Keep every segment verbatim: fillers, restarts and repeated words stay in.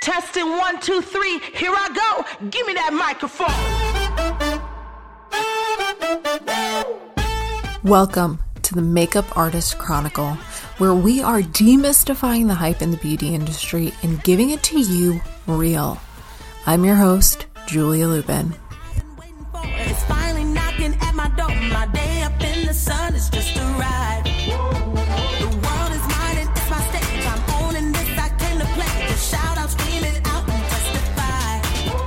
Testing one, two, three, here I go. Give me that microphone. Welcome to the Makeup Artist Chronicle, where we are demystifying the hype in the beauty industry and giving it to you real. I'm your host, Julia Lubin. It's finally knocking at my door. My day up in the sun is just a ride. The world is mine and it's my stage. I'm owning this, I came to play. Just shout out, scream it out and testify.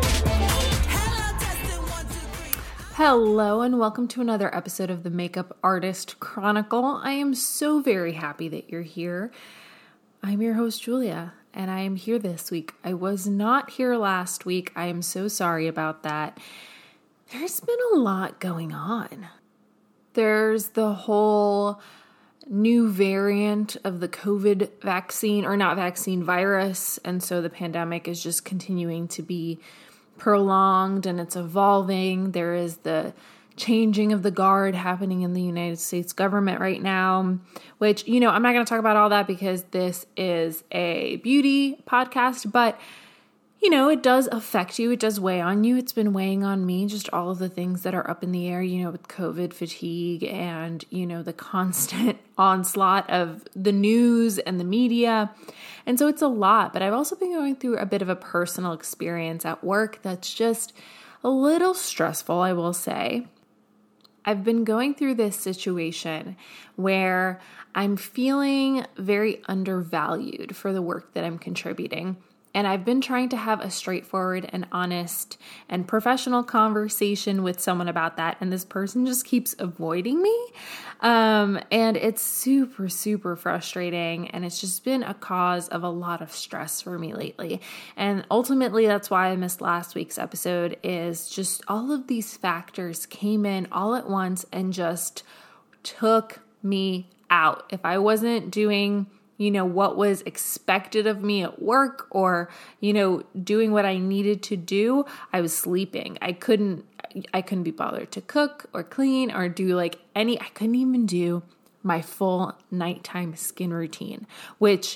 Hello, testing one, two, three. Hello and welcome to another episode of the Makeup Artist Chronicle. I am so very happy that you're here. I'm your host, Julia, and I am here this week. I was not here last week. I am so sorry about that. There's been a lot going on. There's the whole new variant of the COVID vaccine, or not vaccine, virus. And so the pandemic is just continuing to be prolonged and it's evolving. There is the changing of the guard happening in the United States government right now, which, you know, I'm not going to talk about all that because this is a beauty podcast, but you know, it does affect you. It does weigh on you. It's been weighing on me, just all of the things that are up in the air, you know, with COVID fatigue and, you know, the constant onslaught of the news and the media. And so it's a lot, but I've also been going through a bit of a personal experience at work that's just a little stressful, I will say. I've been going through this situation where I'm feeling very undervalued for the work that I'm contributing. And I've been trying to have a straightforward and honest and professional conversation with someone about that. And this person just keeps avoiding me. Um, and it's super, super frustrating. And it's just been a cause of a lot of stress for me lately. And ultimately, that's why I missed last week's episode, is just all of these factors came in all at once and just took me out. If I wasn't doing you know, what was expected of me at work or, you know, doing what I needed to do, I was sleeping. I couldn't, I couldn't be bothered to cook or clean or do like any, I couldn't even do my full nighttime skin routine, which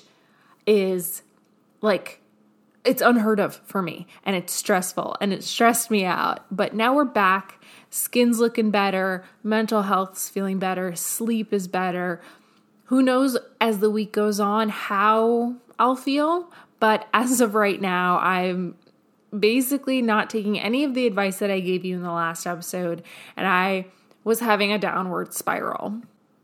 is like, it's unheard of for me and it's stressful and it stressed me out. But now we're back, skin's looking better, mental health's feeling better, sleep is better. Who knows as the week goes on how I'll feel, but as of right now, I'm basically not taking any of the advice that I gave you in the last episode, and I was having a downward spiral.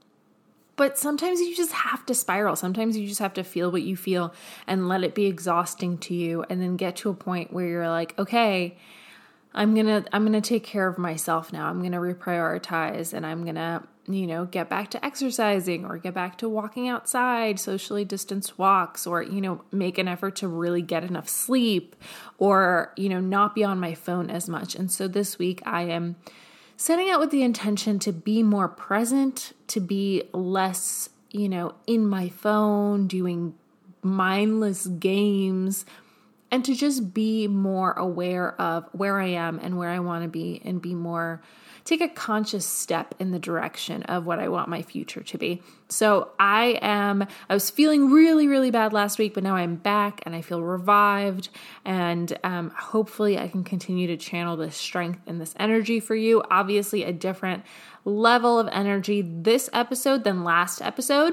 But sometimes you just have to spiral. Sometimes you just have to feel what you feel and let it be exhausting to you, and then get to a point where you're like, okay, I'm gonna I'm gonna take care of myself now. I'm gonna reprioritize, and I'm gonna, you know, get back to exercising or get back to walking outside, socially distanced walks, or, you know, make an effort to really get enough sleep, or, you know, not be on my phone as much. And so this week I am setting out with the intention to be more present, to be less, you know, in my phone, doing mindless games, and to just be more aware of where I am and where I want to be, and be more, take a conscious step in the direction of what I want my future to be. So I am, I was feeling really, really bad last week, but now I'm back and I feel revived, and um, hopefully I can continue to channel this strength and this energy for you. Obviously a different level of energy this episode than last episode.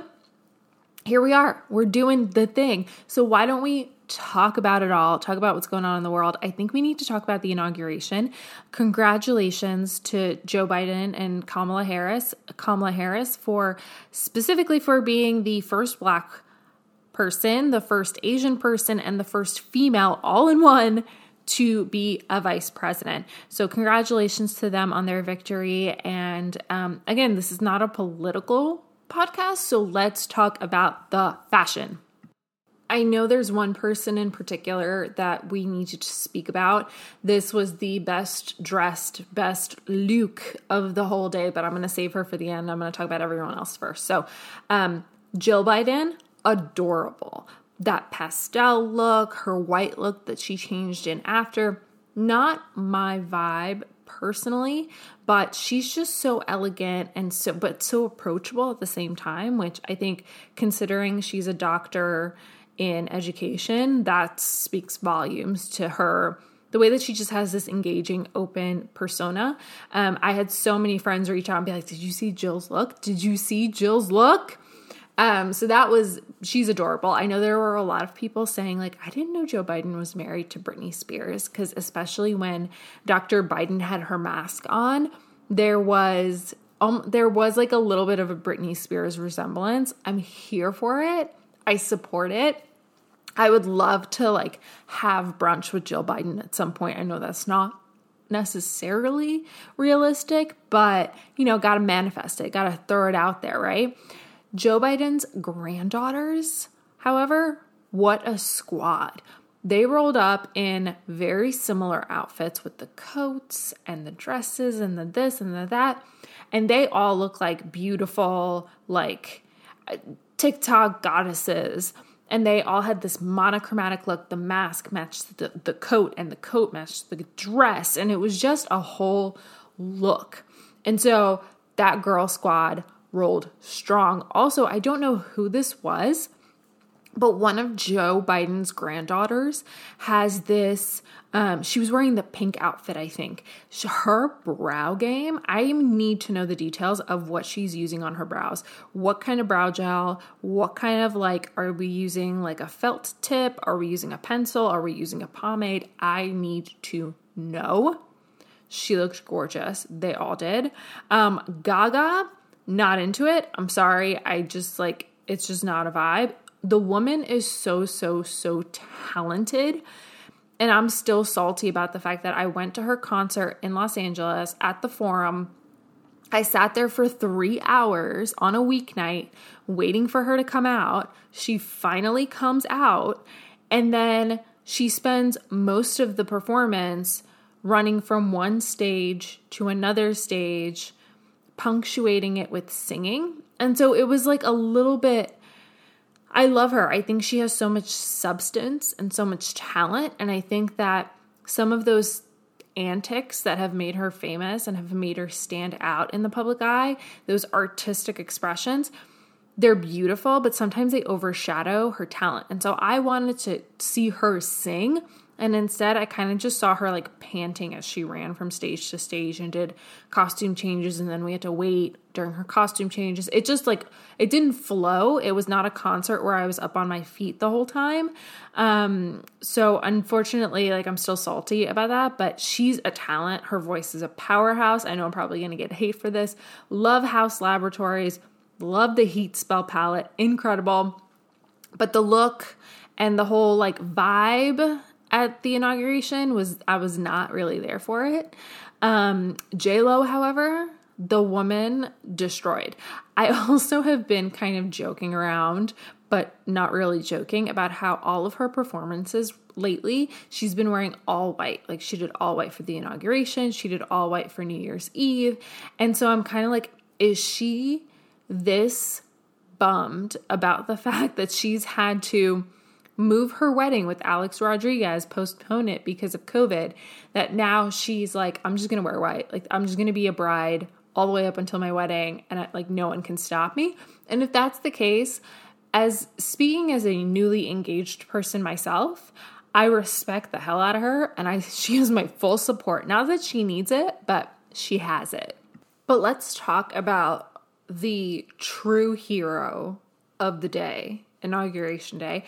Here we are, we're doing the thing. So why don't we talk about it all, talk about what's going on in the world. I think we need to talk about the inauguration. Congratulations to Joe Biden and Kamala Harris, Kamala Harris for specifically for being the first Black person, the first Asian person, and the first female all in one to be a vice president. So congratulations to them on their victory. And um, again, this is not a political podcast, so let's talk about the fashion. I know there's one person in particular that we need to speak about. This was the best dressed, best look of the whole day, but I'm going to save her for the end. I'm going to talk about everyone else first. So, um, Jill Biden, adorable. That pastel look, her white look that she changed in after, not my vibe personally, but she's just so elegant and so, but so approachable at the same time, which I think, considering she's a doctor in education, that speaks volumes to her. The way that she just has this engaging, open persona. Um, I had so many friends reach out and be like, did you see Jill's look? Did you see Jill's look? Um, so that was, she's adorable. I know there were a lot of people saying like, I didn't know Joe Biden was married to Britney Spears, because especially when Doctor Biden had her mask on, there was, um, there was like a little bit of a Britney Spears resemblance. I'm here for it. I support it. I would love to like have brunch with Jill Biden at some point. I know that's not necessarily realistic, but you know, got to manifest it, got to throw it out there, right? Joe Biden's granddaughters, however, what a squad. They rolled up in very similar outfits with the coats and the dresses and the this and the that. And they all look like beautiful, like TikTok goddesses. And they all had this monochromatic look. The mask matched the, the coat, and the coat matched the dress. And it was just a whole look. And so that girl squad rolled strong. Also, I don't know who this was, but one of Joe Biden's granddaughters has this, um, she was wearing the pink outfit, I think. Her brow game, I need to know the details of what she's using on her brows. What kind of brow gel? What kind of like, are we using like a felt tip? Are we using a pencil? Are we using a pomade? I need to know. She looked gorgeous. They all did. Um, Gaga, not into it. I'm sorry. I just like, it's just not a vibe. The woman is so, so, so talented. And I'm still salty about the fact that I went to her concert in Los Angeles at the Forum. I sat there for three hours on a weeknight waiting for her to come out. She finally comes out. And then she spends most of the performance running from one stage to another stage, punctuating it with singing. And so it was like a little bit, I love her. I think she has so much substance and so much talent. And I think that some of those antics that have made her famous and have made her stand out in the public eye, those artistic expressions, they're beautiful, but sometimes they overshadow her talent. And so I wanted to see her sing. And instead, I kind of just saw her like panting as she ran from stage to stage and did costume changes. And then we had to wait during her costume changes. It just like, it didn't flow. It was not a concert where I was up on my feet the whole time. Um, so unfortunately, like I'm still salty about that, but she's a talent. Her voice is a powerhouse. I know I'm probably going to get hate for this. Love House Laboratories. Love the Heat Spell palette. Incredible. But the look and the whole like vibe at the inauguration was, I was not really there for it. Um, J-Lo, however, the woman destroyed. I also have been kind of joking around, but not really joking, about how all of her performances lately, she's been wearing all white. Like she did all white for the inauguration. She did all white for New Year's Eve. And so I'm kind of like, is she this bummed about the fact that she's had to move her wedding with Alex Rodriguez, postpone it because of COVID, that now she's like, I'm just going to wear white. Like, I'm just going to be a bride all the way up until my wedding, and I, like, no one can stop me. And if that's the case, as speaking as a newly engaged person myself, I respect the hell out of her, and I she has my full support. Not that she needs it, but she has it. But let's talk about the true hero of the day, Inauguration Day.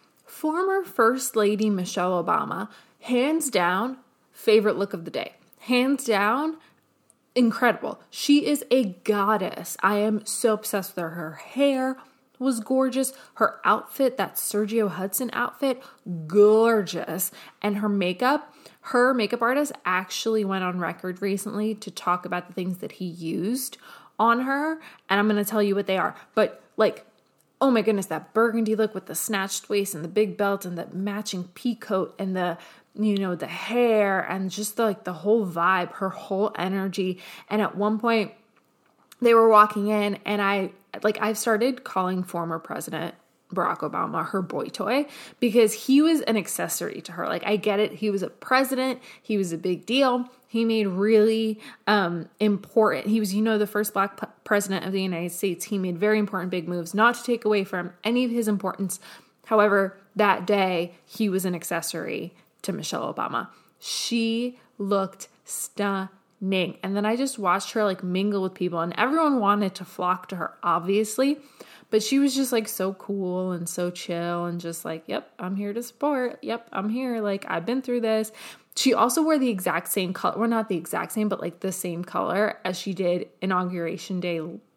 Former First Lady Michelle Obama, hands down, favorite look of the day. Hands down, incredible. She is a goddess. I am so obsessed with her. Her hair was gorgeous. Her outfit, that Sergio Hudson outfit, gorgeous. And her makeup, her makeup artist actually went on record recently to talk about the things that he used on her. And I'm going to tell you what they are. But like, oh my goodness, that burgundy look with the snatched waist and the big belt and the matching pea coat and the, you know, the hair and just the, like the whole vibe, her whole energy. And at one point they were walking in and I, like I've started calling former President Barack Obama her boy toy because he was an accessory to her. Like I get it. He was a president. He was a big deal. He made really um, important, he was, you know, the first black p- president of the United States. He made very important big moves, not to take away from any of his importance. However, that day he was an accessory to Michelle Obama. She looked stunning. And then I just watched her like mingle with people, and everyone wanted to flock to her, obviously. But she was just like so cool and so chill and just like, yep, I'm here to support. Yep, I'm here. Like, I've been through this. She also wore the exact same color. Well, not the exact same, but like the same color as she did Inauguration Day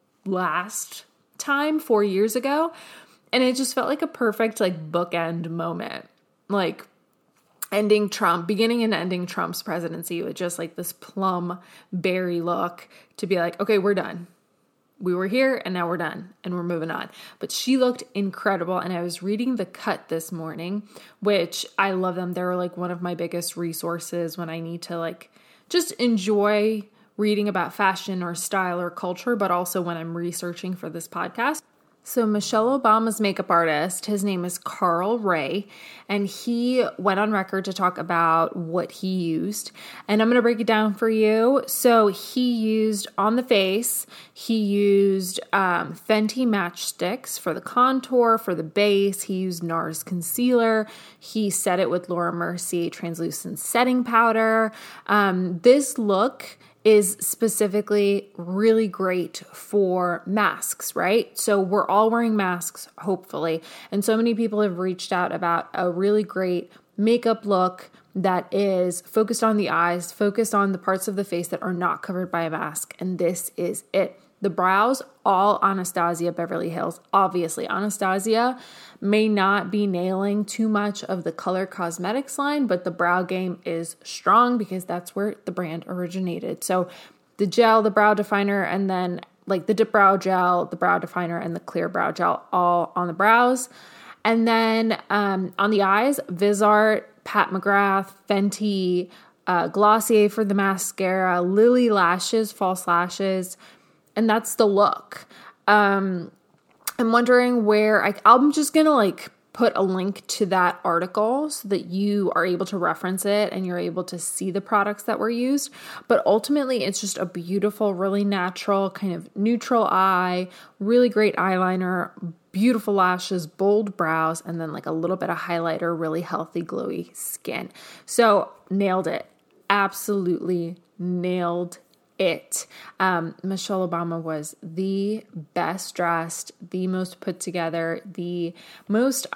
last time, four years ago. And it just felt like a perfect like bookend moment. Like ending Trump, beginning and ending Trump's presidency with just like this plum berry look to be like, okay, we're done. We were here and now we're done and we're moving on. But she looked incredible. And I was reading The Cut this morning, which I love them. They're like one of my biggest resources when I need to like just enjoy reading about fashion or style or culture, but also when I'm researching for this podcast. So Michelle Obama's makeup artist, his name is Carl Ray, and he went on record to talk about what he used. And I'm going to break it down for you. So he used on the face, he used um, Fenty matchsticks for the contour, for the base. He used NARS concealer. He set it with Laura Mercier translucent setting powder. Um, this look is specifically really great for masks, right? So we're all wearing masks, hopefully. And so many people have reached out about a really great makeup look that is focused on the eyes, focused on the parts of the face that are not covered by a mask. And this is it. The brows, all Anastasia Beverly Hills. Obviously, Anastasia may not be nailing too much of the color cosmetics line, but the brow game is strong because that's where the brand originated. So the gel, the brow definer, and then like the dip brow gel, the brow definer, and the clear brow gel all on the brows. And then um, on the eyes, Visart, Pat McGrath, Fenty, uh, Glossier for the mascara, Lily lashes, false lashes. And that's the look. Um, I'm wondering where I, I'm just going to like put a link to that article so that you are able to reference it and you're able to see the products that were used. But ultimately, it's just a beautiful, really natural kind of neutral eye, really great eyeliner, beautiful lashes, bold brows, and then like a little bit of highlighter, really healthy, glowy skin. So nailed it. Absolutely nailed it. Um, Michelle Obama was the best dressed, the most put together, the most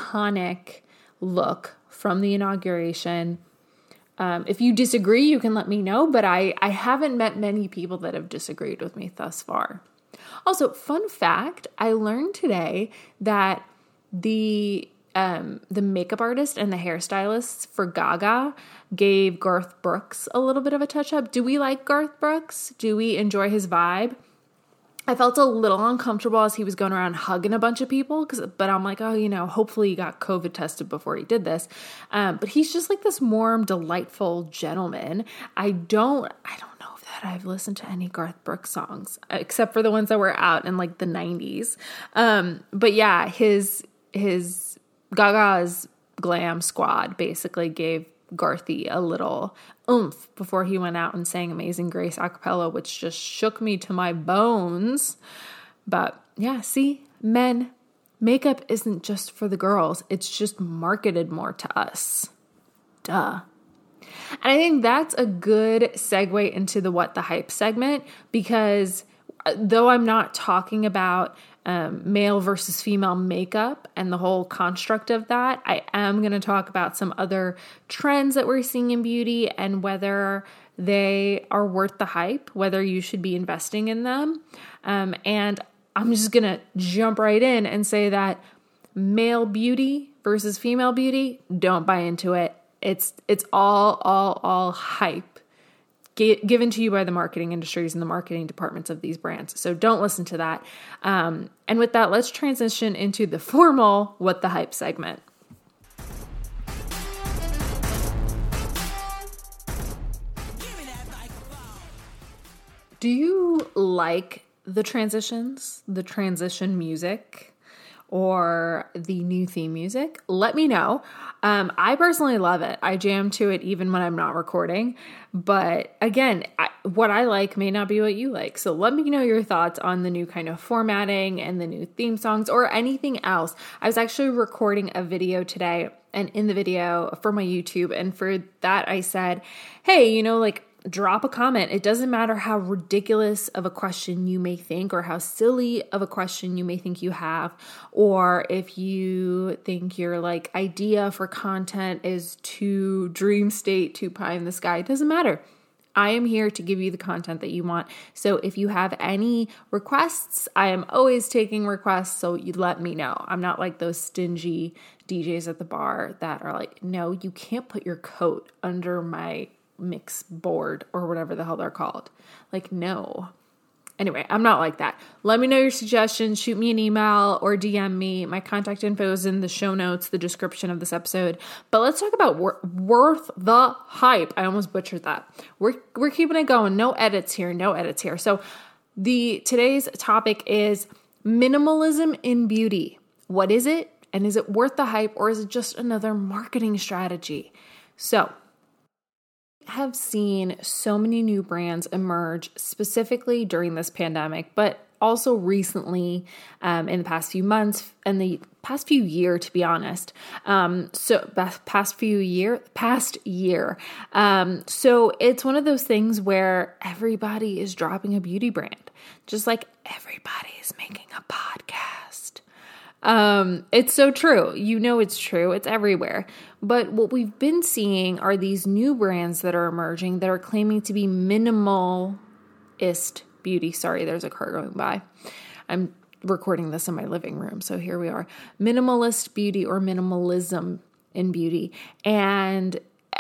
iconic look from the inauguration. Um, if you disagree, you can let me know, but I, I haven't met many people that have disagreed with me thus far. Also, fun fact, I learned today that the Um, the makeup artist and the hairstylists for Gaga gave Garth Brooks a little bit of a touch-up. Do we like Garth Brooks? Do we enjoy his vibe? I felt a little uncomfortable as he was going around hugging a bunch of people, cause, but I'm like, oh, you know, hopefully he got COVID tested before he did this. Um, but he's just like this warm, delightful gentleman. I don't, I don't know that I've listened to any Garth Brooks songs, except for the ones that were out in like the nineties. Um, but yeah, his, his, Gaga's glam squad basically gave Garthy a little oomph before he went out and sang Amazing Grace a cappella, which just shook me to my bones. But yeah, see, men, makeup isn't just for the girls. It's just marketed more to us. Duh. And I think that's a good segue into the What the Hype segment, because though I'm not talking about um, male versus female makeup and the whole construct of that, I am going to talk about some other trends that we're seeing in beauty and whether they are worth the hype, whether you should be investing in them. Um, and I'm just going to jump right in and say that male beauty versus female beauty, don't buy into it. It's it's all, all, all hype given to you by the marketing industries and the marketing departments of these brands. So don't listen to that. Um, and with that, let's transition into the formal What the Hype segment. Do you like the transitions, the transition music? or the new theme music, let me know. Um, I personally love it. I jam to it even when I'm not recording. But again, I, what I like may not be what you like. So let me know your thoughts on the new kind of formatting and the new theme songs or anything else. I was actually recording a video today, and in the video for my YouTube, and for that I said, hey, you know, like, drop a comment. It doesn't matter how ridiculous of a question you may think or how silly of a question you may think you have, or if you think your like idea for content is too dream state, too pie in the sky. It doesn't matter. I am here to give you the content that you want. So if you have any requests, I am always taking requests, so you let me know. I'm not like those stingy D Js at the bar that are like, no, you can't put your coat under my mix board or whatever the hell they're called. Like, no. Anyway, I'm not like that. Let me know your suggestions. Shoot me an email or D M me. My contact info is in the show notes, the description of this episode. But let's talk about wor- worth the hype. I almost butchered that. We're we're keeping it going. No edits here. No edits here. So the today's topic is minimalism in beauty. What is it? And is it worth the hype, or is it just another marketing strategy? So have seen so many new brands emerge specifically during this pandemic, but also recently um, in the past few months and the past few year, to be honest. Um, so past few year, past year. Um, so it's one of those things where everybody is dropping a beauty brand, just like everybody is making a podcast. Um, it's so true. You know, it's true. It's everywhere. But what we've been seeing are these new brands that are emerging that are claiming to be minimalist beauty. Sorry, there's a car going by. I'm recording this in my living room. So here we are. Minimalist beauty or minimalism in beauty. And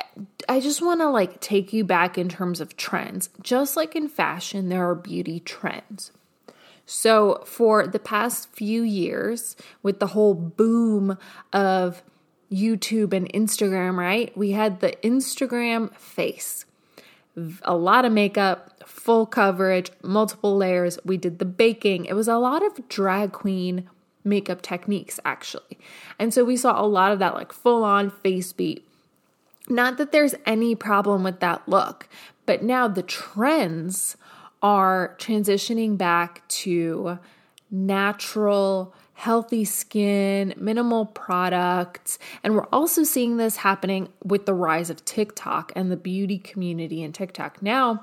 I just want to like take you back in terms of trends. Just like in fashion, there are beauty trends. So for the past few years, with the whole boom of YouTube and Instagram, right? We had the Instagram face, a lot of makeup, full coverage, multiple layers. We did the baking. It was a lot of drag queen makeup techniques, actually. And so we saw a lot of that like full on face beat. Not that there's any problem with that look, but now the trends are transitioning back to natural, healthy skin, minimal products. And we're also seeing this happening with the rise of TikTok and the beauty community in TikTok. Now,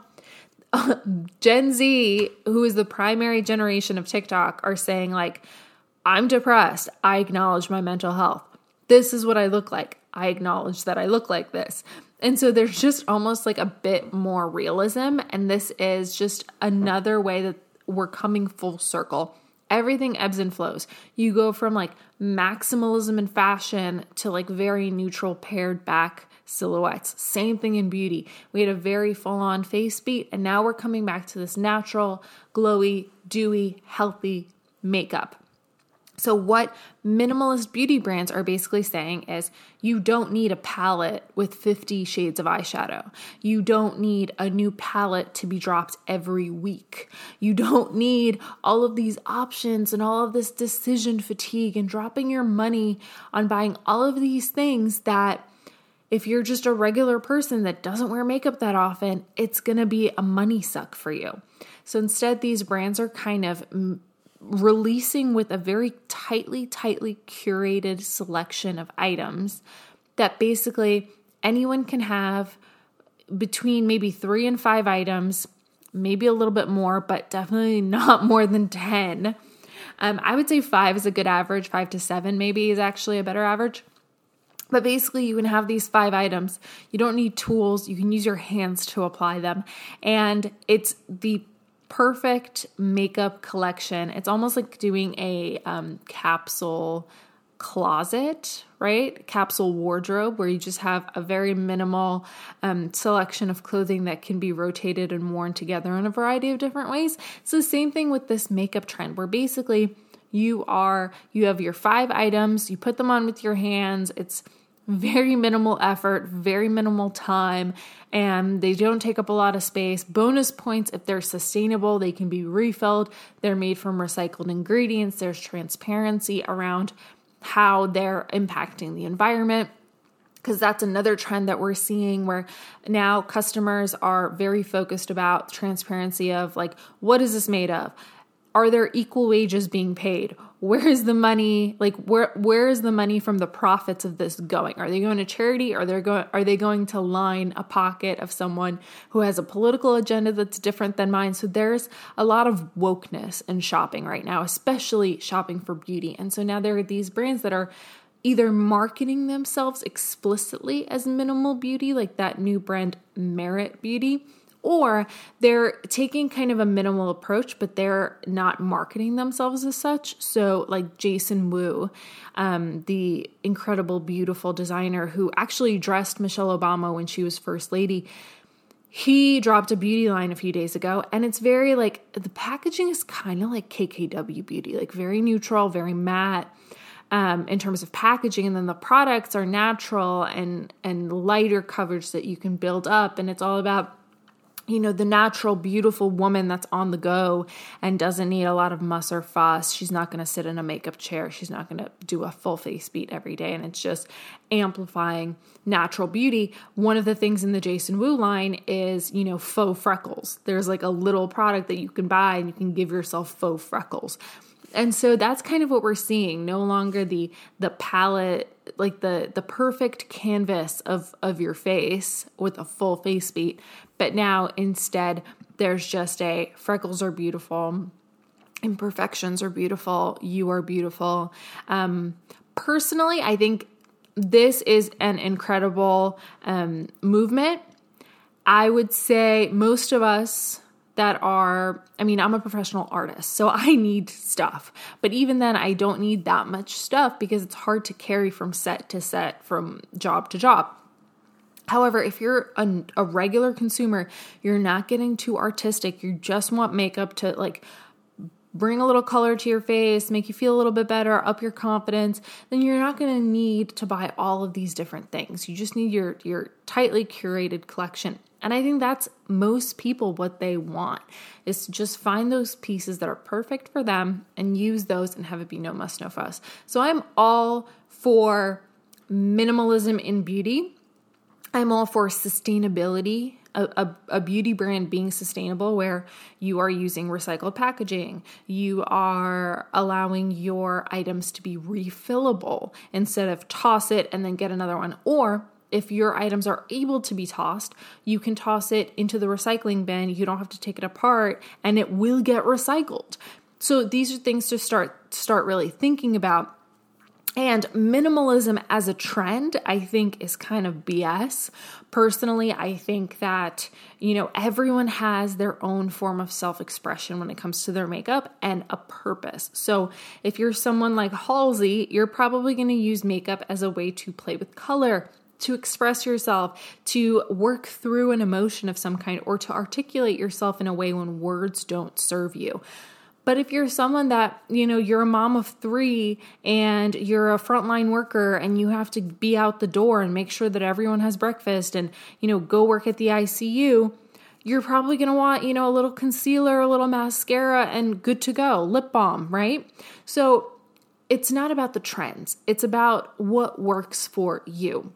Gen Z, who is the primary generation of TikTok, are saying like, I'm depressed. I acknowledge my mental health. This is what I look like. I acknowledge that I look like this. And so there's just almost like a bit more realism. And this is just another way that we're coming full circle. Everything ebbs and flows. You go from like maximalism in fashion to like very neutral pared back silhouettes. Same thing in beauty. We had a very full on face beat, and now we're coming back to this natural, glowy, dewy, healthy makeup. So what minimalist beauty brands are basically saying is you don't need a palette with fifty shades of eyeshadow. You don't need a new palette to be dropped every week. You don't need all of these options and all of this decision fatigue and dropping your money on buying all of these things that if you're just a regular person that doesn't wear makeup that often, it's going to be a money suck for you. So instead, these brands are kind of releasing with a very tightly, tightly curated selection of items that basically anyone can have between maybe three and five items, maybe a little bit more, but definitely not more than ten. Um, I would say five is a good average. Five to seven maybe is actually a better average. But basically, you can have these five items. You don't need tools. You can use your hands to apply them. And it's the perfect makeup collection. It's almost like doing a um, capsule closet, right? Capsule wardrobe, where you just have a very minimal um, selection of clothing that can be rotated and worn together in a variety of different ways. It's the same thing with this makeup trend, where basically you are, you have your five items, you put them on with your hands. It's very minimal effort, very minimal time, and they don't take up a lot of space. Bonus points if they're sustainable, they can be refilled. They're made from recycled ingredients. There's transparency around how they're impacting the environment. Because that's another trend that we're seeing where now customers are very focused about transparency of like, what is this made of? Are there equal wages being paid? Where is the money? Like, where where is the money from the profits of this going? Are they going to charity? Or they're going? Are they going to line a pocket of someone who has a political agenda that's different than mine? So there's a lot of wokeness in shopping right now, especially shopping for beauty. And so now there are these brands that are either marketing themselves explicitly as minimal beauty, like that new brand Merit Beauty, or they're taking kind of a minimal approach, but they're not marketing themselves as such. So like Jason Wu, um, the incredible, beautiful designer who actually dressed Michelle Obama when she was first lady, he dropped a beauty line a few days ago, and it's very like, the packaging is kind of like K K W Beauty, like very neutral, very matte. Um, in terms of packaging, and then the products are natural and and lighter coverage that you can build up, and it's all about, you know, the natural, beautiful woman that's on the go and doesn't need a lot of muss or fuss. She's not going to sit in a makeup chair. She's not going to do a full face beat every day, and it's just amplifying natural beauty. One of the things in the Jason Wu line is, you know, faux freckles. There's like a little product that you can buy and you can give yourself faux freckles. And so that's kind of what we're seeing. No longer the the palette, like the the perfect canvas of, of your face with a full face beat. But now instead, there's just a freckles are beautiful, imperfections are beautiful, you are beautiful. Um, personally, I think this is an incredible um, movement. I would say most of us that are, I mean, I'm a professional artist, so I need stuff. But even then, I don't need that much stuff because it's hard to carry from set to set, from job to job. However, if you're a, a regular consumer, you're not getting too artistic, you just want makeup to like bring a little color to your face, make you feel a little bit better, up your confidence, then you're not going to need to buy all of these different things. You just need your, your tightly curated collection. And I think that's most people what they want, is to just find those pieces that are perfect for them and use those and have it be no muss, no fuss. So I'm all for minimalism in beauty. I'm all for sustainability, a, a, a beauty brand being sustainable where you are using recycled packaging. You are allowing your items to be refillable instead of toss it and then get another one. Or if your items are able to be tossed, you can toss it into the recycling bin. You don't have to take it apart and it will get recycled. So these are things to start start really thinking about. And minimalism as a trend, I think, is kind of B S. Personally, I think that, you know, everyone has their own form of self-expression when it comes to their makeup and a purpose. So if you're someone like Halsey, you're probably going to use makeup as a way to play with color, to express yourself, to work through an emotion of some kind, or to articulate yourself in a way when words don't serve you. But if you're someone that, you know, you're a mom of three and you're a frontline worker and you have to be out the door and make sure that everyone has breakfast and, you know, go work at the I C U, you're probably going to want, you know, a little concealer, a little mascara, and good to go, lip balm, right? So it's not about the trends. It's about what works for you.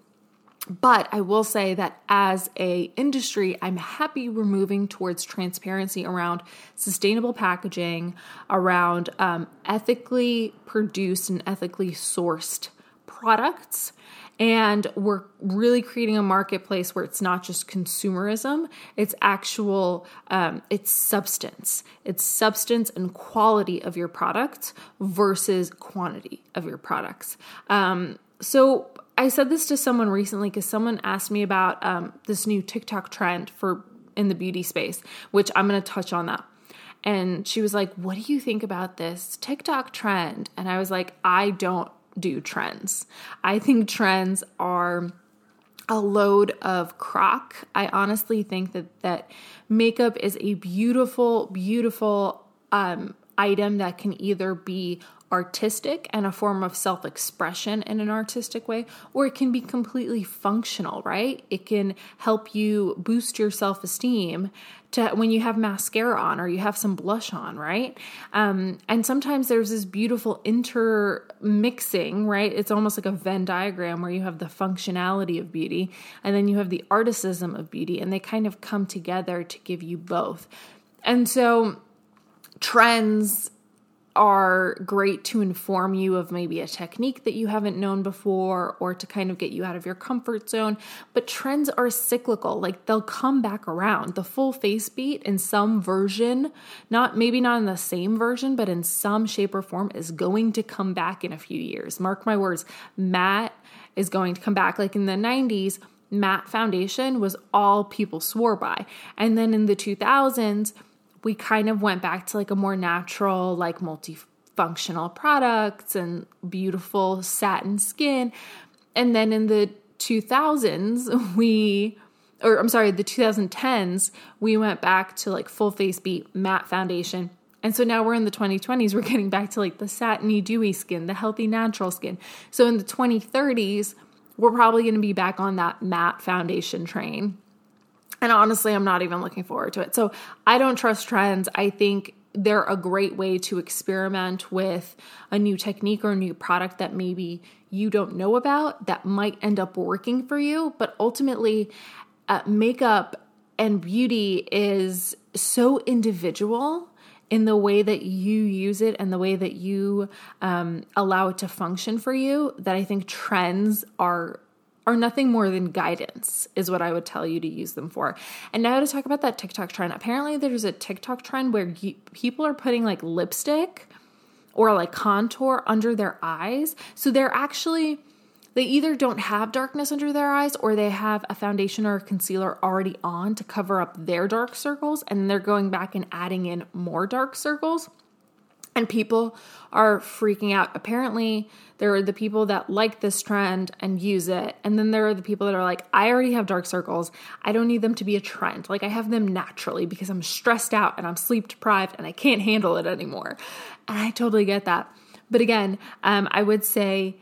But I will say that as a industry, I'm happy we're moving towards transparency around sustainable packaging, around um, ethically produced and ethically sourced products. And we're really creating a marketplace where it's not just consumerism, it's actual, um, it's substance. It's substance and quality of your products versus quantity of your products. Um, so I said this to someone recently because someone asked me about um, this new TikTok trend for in the beauty space, which I'm going to touch on that. And she was like, what do you think about this TikTok trend? And I was like, I don't do trends. I think trends are a load of crock. I honestly think that, that makeup is a beautiful, beautiful um, item that can either be artistic and a form of self-expression in an artistic way, or it can be completely functional, right? It can help you boost your self-esteem to when you have mascara on or you have some blush on, right? Um, and sometimes there's this beautiful intermixing, right? It's almost like a Venn diagram where you have the functionality of beauty and then you have the articism of beauty, and they kind of come together to give you both. And so trends are great to inform you of maybe a technique that you haven't known before, or to kind of get you out of your comfort zone. But trends are cyclical. Like, they'll come back around. The full face beat in some version, not maybe not in the same version, but in some shape or form, is going to come back in a few years. Mark my words, matte is going to come back. Like in the nineties, matte foundation was all people swore by. And then in the two thousands, we kind of went back to like a more natural, like multifunctional products and beautiful satin skin. And then in the two thousands, we, or I'm sorry, the twenty tens, we went back to like full face beat matte foundation. And so now we're in the twenty twenties, we're getting back to like the satiny, dewy skin, the healthy, natural skin. So in the twenty thirties, we're probably going to be back on that matte foundation train. And honestly, I'm not even looking forward to it. So I don't trust trends. I think they're a great way to experiment with a new technique or a new product that maybe you don't know about that might end up working for you. But ultimately, uh, makeup and beauty is so individual in the way that you use it and the way that you um, allow it to function for you, that I think trends are are nothing more than guidance, is what I would tell you to use them for. And now to talk about that TikTok trend. Apparently there's a TikTok trend where you, people are putting like lipstick or like contour under their eyes. So they're actually, they either don't have darkness under their eyes, or they have a foundation or a concealer already on to cover up their dark circles, and they're going back and adding in more dark circles. And people are freaking out. Apparently, there are the people that like this trend and use it. And then there are the people that are like, I already have dark circles. I don't need them to be a trend. Like, I have them naturally because I'm stressed out and I'm sleep deprived and I can't handle it anymore. And I totally get that. But again, um, I would say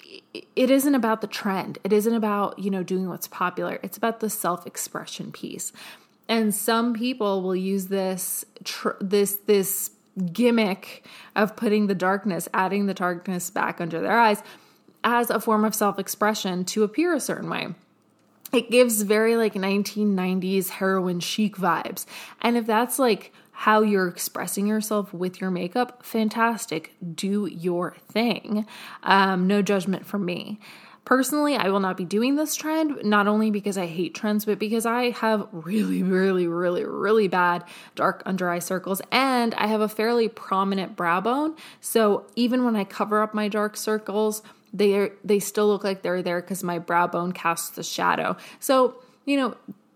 it isn't about the trend. It isn't about, you know, doing what's popular. It's about the self-expression piece. And some people will use this, tr- this, this, gimmick of putting the darkness, adding the darkness back under their eyes as a form of self-expression to appear a certain way. It gives very like nineteen nineties heroin chic vibes. And if that's like how you're expressing yourself with your makeup, fantastic. Do your thing. Um, no judgment from me. Personally, I will not be doing this trend, not only because I hate trends, but because I have really, really, really, really bad dark under eye circles, and I have a fairly prominent brow bone. So even when I cover up my dark circles, they are, they still look like they're there because my brow bone casts the shadow. So, you know,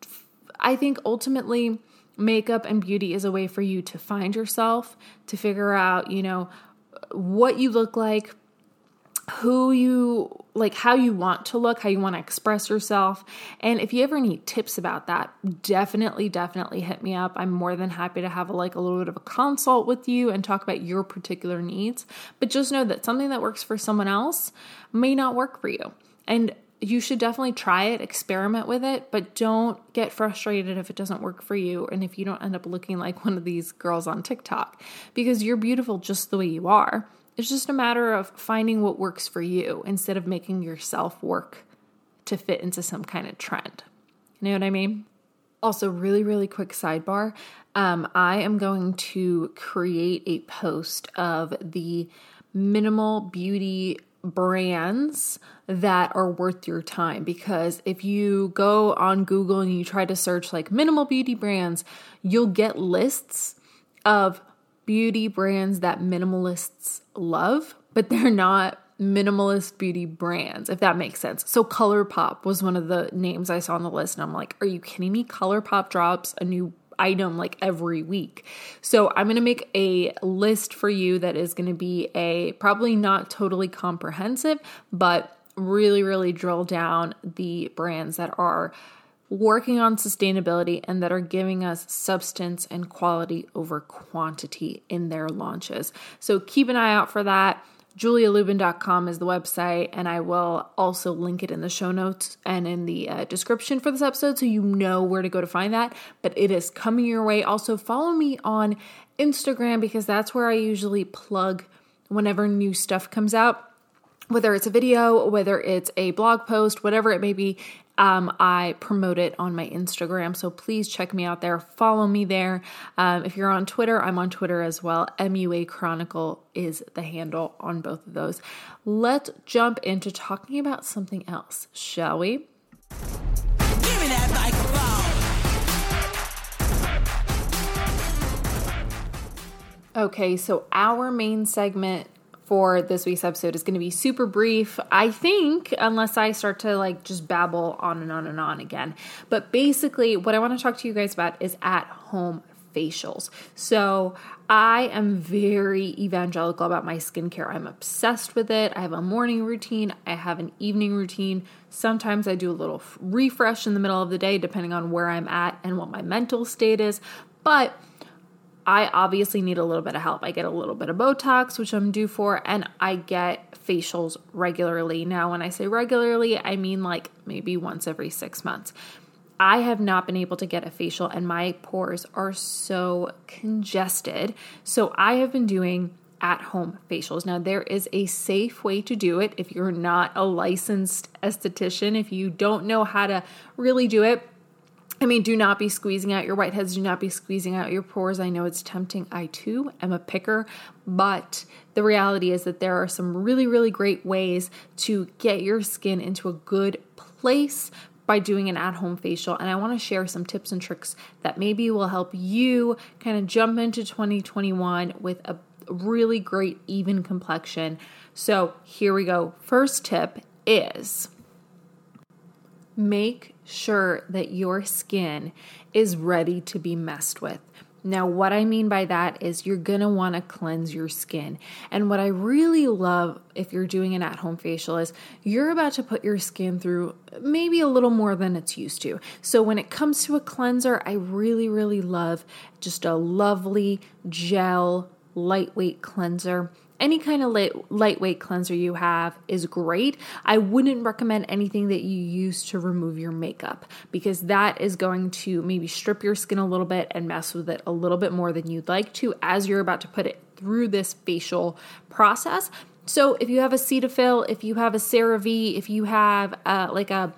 I think ultimately makeup and beauty is a way for you to find yourself, to figure out, you know, what you look like, who you like, how you want to look, how you want to express yourself. And if you ever need tips about that, definitely, definitely hit me up. I'm more than happy to have a, like a little bit of a consult with you and talk about your particular needs. But just know that something that works for someone else may not work for you. And you should definitely try it, experiment with it, but don't get frustrated if it doesn't work for you and if you don't end up looking like one of these girls on TikTok, because you're beautiful just the way you are. It's just a matter of finding what works for you instead of making yourself work to fit into some kind of trend. You know what I mean? Also, really, really quick sidebar. Um, I am going to create a post of the minimal beauty brands that are worth your time, because if you go on Google and you try to search like minimal beauty brands, you'll get lists of beauty brands that minimalists love, but they're not minimalist beauty brands, if that makes sense. So ColourPop was one of the names I saw on the list, and I'm like, are you kidding me? ColourPop drops a new item like every week. So I'm going to make a list for you that is going to be a probably not totally comprehensive, but really, really drill down the brands that are working on sustainability and that are giving us substance and quality over quantity in their launches. So keep an eye out for that. julia lubin dot com is the website, and I will also link it in the show notes and in the uh, description for this episode so you know where to go to find that. But it is coming your way. Also, follow me on Instagram because that's where I usually plug whenever new stuff comes out. Whether it's a video, whether it's a blog post, whatever it may be, um, I promote it on my Instagram. So please check me out there. Follow me there. Um, if you're on Twitter, I'm on Twitter as well. M U A Chronicle is the handle on both of those. Let's jump into talking about something else, shall we? Give me that microphone. Okay, so our main segment for this week's episode is going to be super brief, I think, unless I start to like just babble on and on and on again. But basically, what I want to talk to you guys about is at-home facials. So I am very evangelical about my skincare. I'm obsessed with it. I have a morning routine. I have an evening routine. Sometimes I do a little refresh in the middle of the day, depending on where I'm at and what my mental state is. But I obviously need a little bit of help. I get a little bit of Botox, which I'm due for, and I get facials regularly. Now, when I say regularly, I mean like maybe once every six months. I have not been able to get a facial, and my pores are so congested. So I have been doing at-home facials. Now, there is a safe way to do it if you're not a licensed esthetician. If you don't know how to really do it, I mean, do not be squeezing out your whiteheads. Do not be squeezing out your pores. I know it's tempting. I too am a picker, but the reality is that there are some really, really great ways to get your skin into a good place by doing an at-home facial. And I want to share some tips and tricks that maybe will help you kind of jump into twenty twenty-one with a really great even complexion. So here we go. First tip is make sure that your skin is ready to be messed with. Now, what I mean by that is you're going to want to cleanse your skin. And what I really love if you're doing an at-home facial is you're about to put your skin through maybe a little more than it's used to. So when it comes to a cleanser, I really, really love just a lovely gel, lightweight cleanser. Any kind of light, lightweight cleanser you have is great. I wouldn't recommend anything that you use to remove your makeup because that is going to maybe strip your skin a little bit and mess with it a little bit more than you'd like to as you're about to put it through this facial process. So if you have a Cetaphil, if you have a CeraVe, if you have uh, like a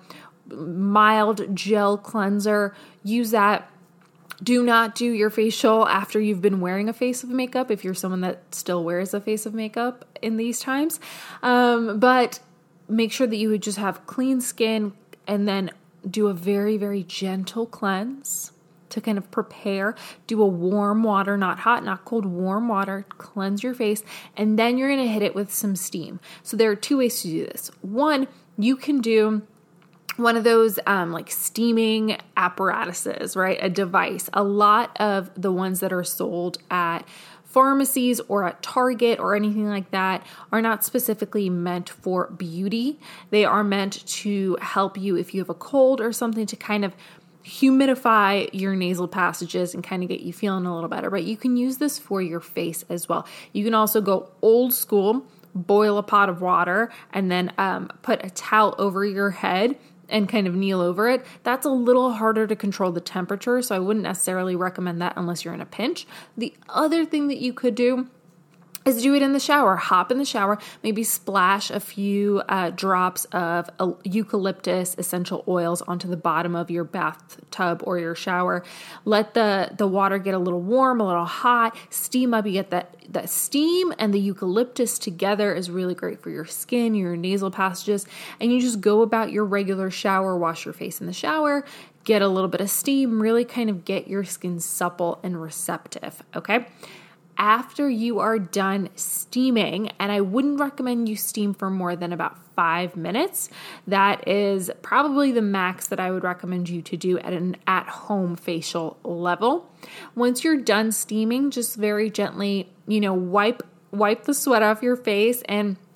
mild gel cleanser, use that. Do not do your facial after you've been wearing a face of makeup if you're someone that still wears a face of makeup in these times. Um, but make sure that you would just have clean skin and then do a very, very gentle cleanse to kind of prepare. Do a warm water, not hot, not cold, warm water, cleanse your face, and then you're going to hit it with some steam. So there are two ways to do this. One, you can do one of those um, like steaming apparatuses, right? A device. A lot of the ones that are sold at pharmacies or at Target or anything like that are not specifically meant for beauty. They are meant to help you if you have a cold or something to kind of humidify your nasal passages and kind of get you feeling a little better. But you can use this for your face as well. You can also go old school, boil a pot of water and then um, put a towel over your head and kind of kneel over it. That's a little harder to control the temperature, so I wouldn't necessarily recommend that unless you're in a pinch. The other thing that you could do is do it in the shower. Hop in the shower, maybe splash a few uh, drops of uh, eucalyptus essential oils onto the bottom of your bathtub or your shower. Let the, the water get a little warm, a little hot, steam up. You get that, that steam and the eucalyptus together is really great for your skin, your nasal passages, and you just go about your regular shower, wash your face in the shower, get a little bit of steam, really kind of get your skin supple and receptive, okay? After you are done steaming, and I wouldn't recommend you steam for more than about five minutes. That is probably the max that I would recommend you to do at an at-home facial level. Once you're done steaming, just very gently, you know, wipe wipe the sweat off your face and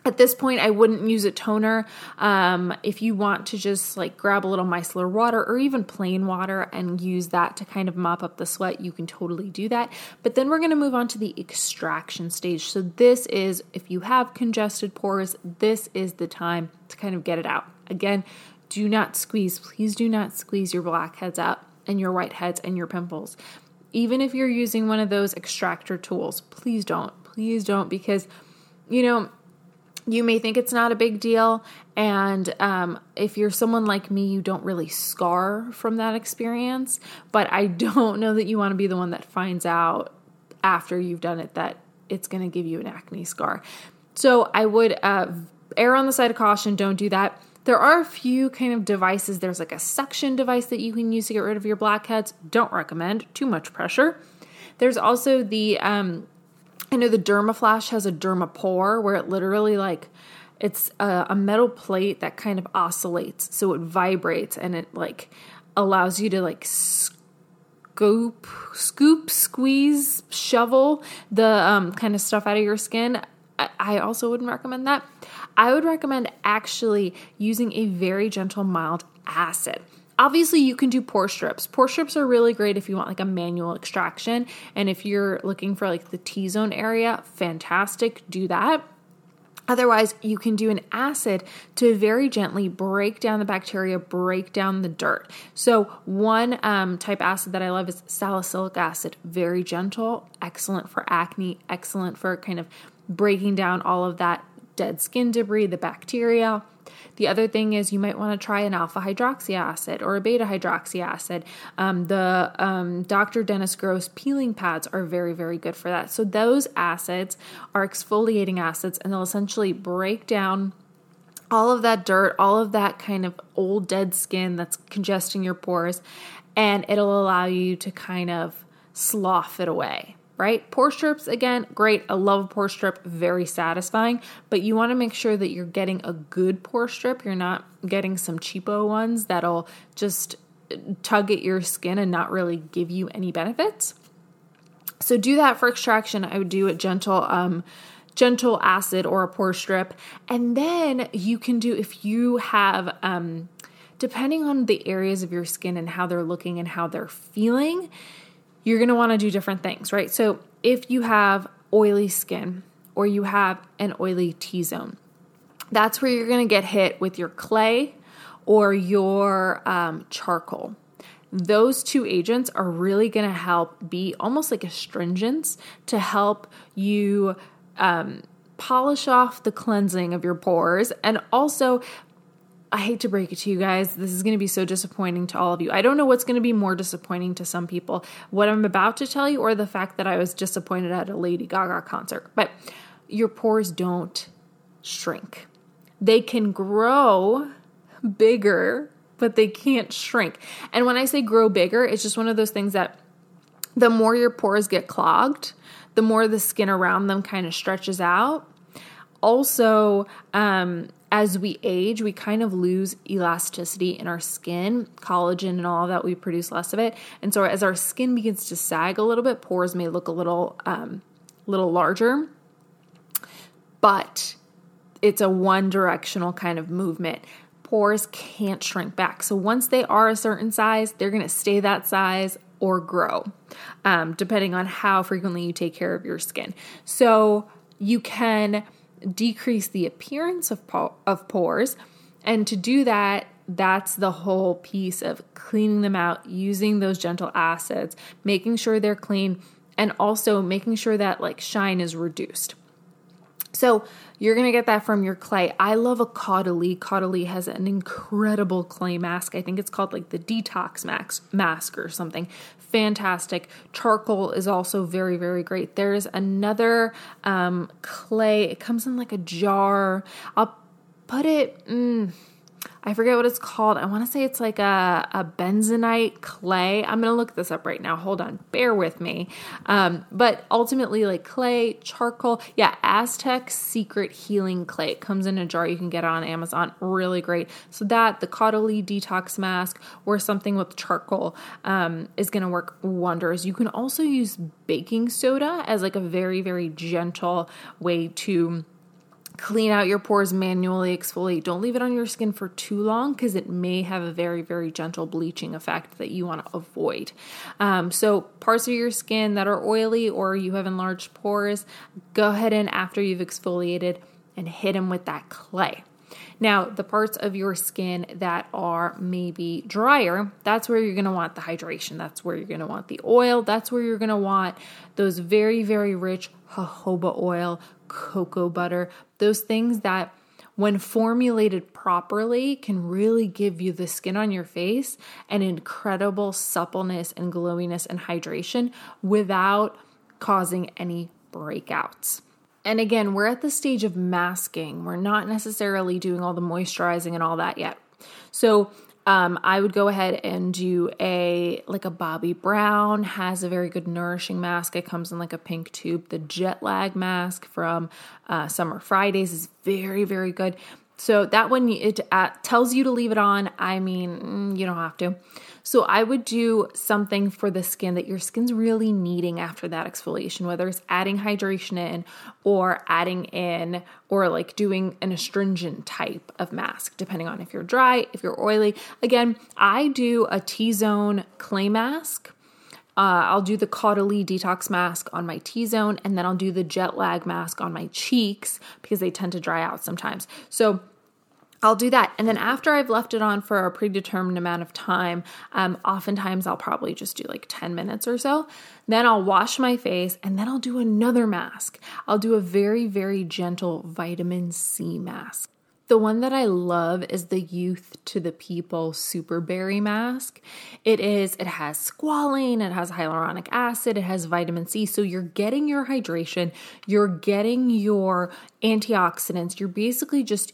At this point, I wouldn't use a toner. Um, if you want to just like grab a little micellar water or even plain water and use that to kind of mop up the sweat, you can totally do that. But then we're going to move on to the extraction stage. So this is, if you have congested pores, this is the time to kind of get it out. Again, do not squeeze. Please do not squeeze your blackheads out and your whiteheads and your pimples. Even if you're using one of those extractor tools, please don't. Please don't, because, you know, you may think it's not a big deal, and um, if you're someone like me, you don't really scar from that experience, but I don't know that you want to be the one that finds out after you've done it that it's going to give you an acne scar. So I would uh, err on the side of caution. Don't do that. There are a few kind of devices. There's like a suction device that you can use to get rid of your blackheads. Don't recommend. Too much pressure. There's also the... Um, I know the Dermaflash has a Dermapore where it literally like, it's a, a metal plate that kind of oscillates. So it vibrates and it like allows you to like scoop, scoop, squeeze, shovel the um, kind of stuff out of your skin. I, I also wouldn't recommend that. I would recommend actually using a very gentle, mild acid. Obviously, you can do pore strips. Pore strips are really great if you want like a manual extraction. And if you're looking for like the T-zone area, fantastic, do that. Otherwise, you can do an acid to very gently break down the bacteria, break down the dirt. So one um, type acid that I love is salicylic acid. Very gentle, excellent for acne, excellent for kind of breaking down all of that dead skin debris, the bacteria. The other thing is you might want to try an alpha hydroxy acid or a beta hydroxy acid. Um, the um, Doctor Dennis Gross peeling pads are very, very good for that. So those acids are exfoliating acids, and they'll essentially break down all of that dirt, all of that kind of old dead skin that's congesting your pores, and it'll allow you to kind of slough it away. Right? Pore strips, again, great. I love a pore strip, very satisfying, but you want to make sure that you're getting a good pore strip. You're not getting some cheapo ones that'll just tug at your skin and not really give you any benefits. So do that for extraction. I would do a gentle, um, gentle acid or a pore strip. And then you can do, if you have, um, depending on the areas of your skin and how they're looking and how they're feeling, you're going to want to do different things, right? So if you have oily skin or you have an oily T-zone, that's where you're going to get hit with your clay or your um, charcoal. Those two agents are really going to help be almost like astringents to help you um, polish off the cleansing of your pores. And also, I hate to break it to you guys, this is going to be so disappointing to all of you. I don't know what's going to be more disappointing to some people, what I'm about to tell you or the fact that I was disappointed at a Lady Gaga concert. But your pores don't shrink. They can grow bigger, but they can't shrink. And when I say grow bigger, it's just one of those things that the more your pores get clogged, the more the skin around them kind of stretches out. Also, um, as we age, we kind of lose elasticity in our skin, collagen and all of that, we produce less of it. And so as our skin begins to sag a little bit, pores may look a little, um, little larger, but it's a one directional kind of movement. Pores can't shrink back. So once they are a certain size, they're going to stay that size or grow, um, depending on how frequently you take care of your skin. So you can decrease the appearance of po- of pores. And to do that, that's the whole piece of cleaning them out, using those gentle acids, making sure they're clean, and also making sure that like shine is reduced. So you're going to get that from your clay. I love a Caudalie. Caudalie has an incredible clay mask. I think it's called like the Detox mask, mask or something. Fantastic. Charcoal is also very, very great. There's another um, clay. It comes in like a jar. I'll put it... Mm, I forget what it's called. I want to say it's like a, a bentonite clay. I'm going to look this up right now. Hold on. Bear with me. Um, but ultimately like clay, charcoal. Yeah, Aztec Secret Healing Clay. It comes in a jar. You can get it on Amazon. Really great. So that, the Caudalie Detox Mask or something with charcoal um, is going to work wonders. You can also use baking soda as like a very, very gentle way to clean out your pores, manually exfoliate. Don't leave it on your skin for too long because it may have a very, very gentle bleaching effect that you want to avoid. Um, so parts of your skin that are oily or you have enlarged pores, go ahead and after you've exfoliated and hit them with that clay. Now, the parts of your skin that are maybe drier, that's where you're going to want the hydration. That's where you're going to want the oil. That's where you're going to want those very, very rich jojoba oil, cocoa butter, those things that when formulated properly can really give you the skin on your face an incredible suppleness and glowiness and hydration without causing any breakouts. And again, we're at the stage of masking. We're not necessarily doing all the moisturizing and all that yet. So um, I would go ahead and do a, like a Bobbi Brown has a very good nourishing mask. It comes in like a pink tube. The Jet Lag mask from uh, Summer Fridays is very, very good. So that one, it uh, tells you to leave it on. I mean, you don't have to. So I would do something for the skin that your skin's really needing after that exfoliation, whether it's adding hydration in or adding in or like doing an astringent type of mask, depending on if you're dry, if you're oily. Again, I do a T-zone clay mask. Uh, I'll do the Caudalie detox mask on my T-zone, and then I'll do the Jet Lag mask on my cheeks because they tend to dry out sometimes. So I'll do that. And then after I've left it on for a predetermined amount of time, um, oftentimes I'll probably just do like ten minutes or so. Then I'll wash my face and then I'll do another mask. I'll do a very, very gentle vitamin C mask. The one that I love is the Youth to the People Super Berry Mask. It is, it has squalane, it has hyaluronic acid, it has vitamin C. So you're getting your hydration, you're getting your antioxidants. You're basically just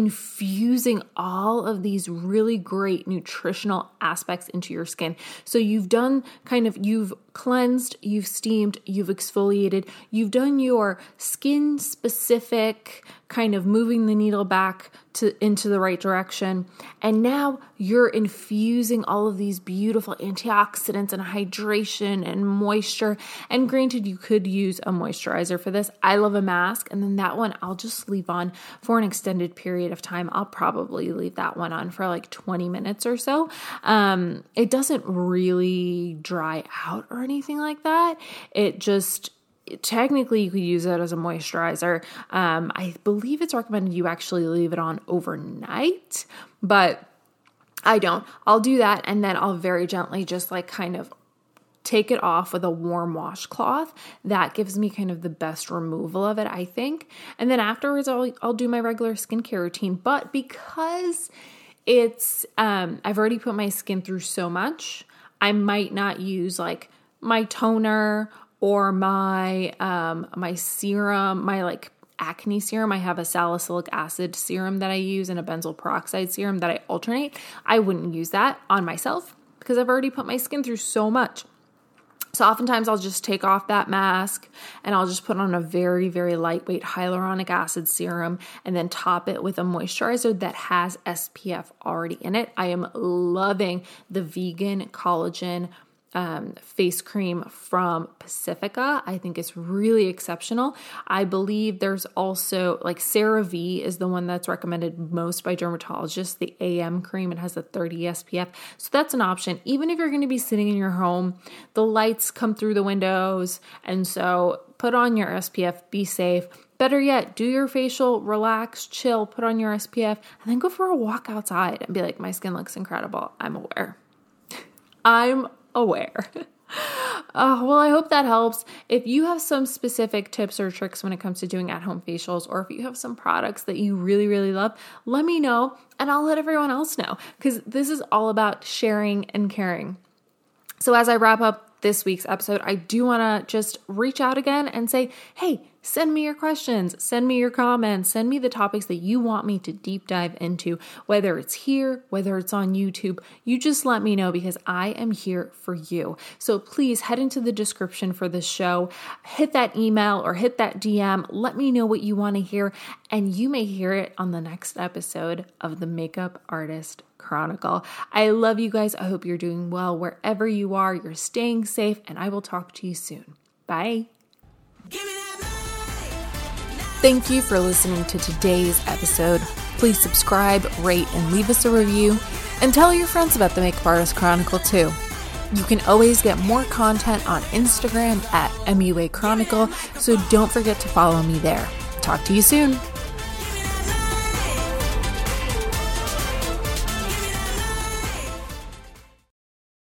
infusing all of these really great nutritional aspects into your skin. So you've done kind of, you've cleansed, you've steamed, you've exfoliated, you've done your skin specific kind of moving the needle back to into the right direction. And now you're infusing all of these beautiful antioxidants and hydration and moisture. And granted, you could use a moisturizer for this. I love a mask. And then that one I'll just leave on for an extended period of time. I'll probably leave that one on for like twenty minutes or so. Um, it doesn't really dry out or anything like that. It just, technically you could use it as a moisturizer. Um, I believe it's recommended you actually leave it on overnight, but I don't. I'll do that and then I'll very gently just like kind of take it off with a warm washcloth. That gives me kind of the best removal of it, I think. And then afterwards I'll, I'll do my regular skincare routine. But because it's, um, I've already put my skin through so much, I might not use like my toner or my um, my serum, my like acne serum. I have a salicylic acid serum that I use and a benzoyl peroxide serum that I alternate. I wouldn't use that on myself because I've already put my skin through so much. So oftentimes I'll just take off that mask and I'll just put on a very, very lightweight hyaluronic acid serum and then top it with a moisturizer that has S P F already in it. I am loving the vegan collagen Um, face cream from Pacifica. I think it's really exceptional. I believe there's also like CeraVe is the one that's recommended most by dermatologists, the A M cream. It has a thirty S P F. So that's an option. Even if you're going to be sitting in your home, the lights come through the windows. And so put on your S P F, be safe. Better yet, do your facial, relax, chill, put on your S P F, and then go for a walk outside and be like, my skin looks incredible. I'm aware. I'm aware. Uh, well, I hope that helps. If you have some specific tips or tricks when it comes to doing at-home facials, or if you have some products that you really, really love, let me know and I'll let everyone else know because this is all about sharing and caring. So as I wrap up this week's episode, I do want to just reach out again and say, hey, send me your questions, send me your comments, send me the topics that you want me to deep dive into, whether it's here, whether it's on YouTube. You just let me know because I am here for you. So please head into the description for this show, hit that email or hit that D M, let me know what you want to hear, and you may hear it on the next episode of the Makeup Artist Chronicle. I love you guys. I hope you're doing well wherever you are. You're staying safe, and I will talk to you soon. Bye. Give me that mic. Thank you for listening to today's episode. Please subscribe, rate, and leave us a review, and tell your friends about the Makeup Artist Chronicle too. You can always get more content on Instagram at M U A Chronicle, so don't forget to follow me there. Talk to you soon.